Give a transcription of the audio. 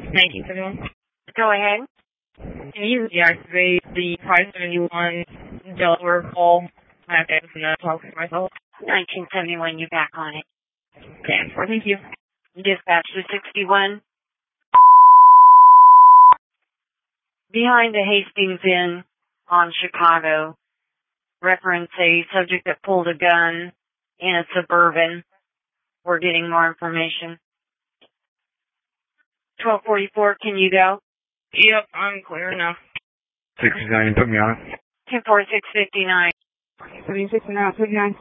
1971. Go ahead. Can you deactivate the 571 Delaware call? I have to talk to myself. 1971, you're back on it. Okay, thank you. Dispatch to 61. Behind the Hastings Inn on Chicago, reference a subject that pulled a gun in a Suburban. We're getting more information. 1244, can you go? Yep, I'm clear now. 69, put me on it. 104659. 76 now, 59.